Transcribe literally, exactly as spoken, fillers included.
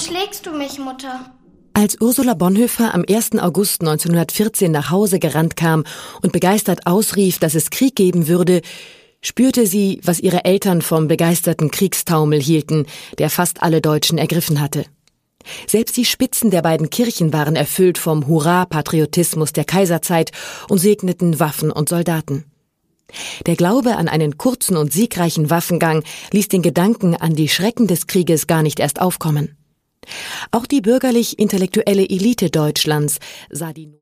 schlägst du mich, Mutter? Als Ursula Bonhoeffer am ersten August neunzehnhundertvierzehn nach Hause gerannt kam und begeistert ausrief, dass es Krieg geben würde, spürte sie, was ihre Eltern vom begeisterten Kriegstaumel hielten, der fast alle Deutschen ergriffen hatte. Selbst die Spitzen der beiden Kirchen waren erfüllt vom Hurra-Patriotismus der Kaiserzeit und segneten Waffen und Soldaten. Der Glaube an einen kurzen und siegreichen Waffengang ließ den Gedanken an die Schrecken des Krieges gar nicht erst aufkommen. Auch die bürgerlich-intellektuelle Elite Deutschlands sah die